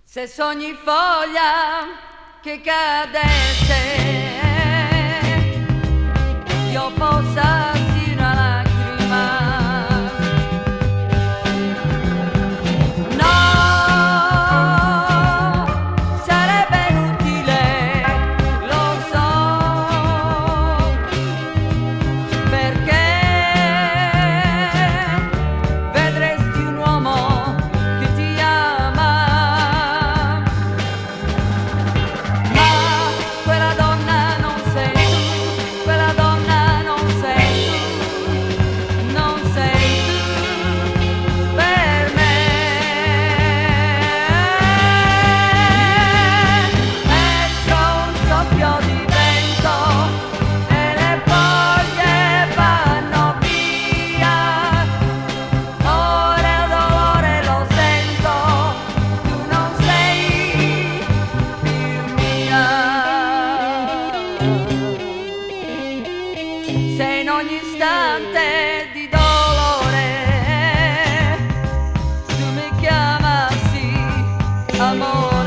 Se sogni foglia che cadesse, io possa sì una lacrima. No, sarebbe inutile, lo so, perché vedresti un uomo che ti ama. Quella donna non sei tu, quella donna non sei tu, non sei tu per me. Ecco un soffio di vento e le foglie vanno via. Ora il dolore lo sento, tu non sei più mia. Se in ogni istante di dolore tu mi chiamassi amore.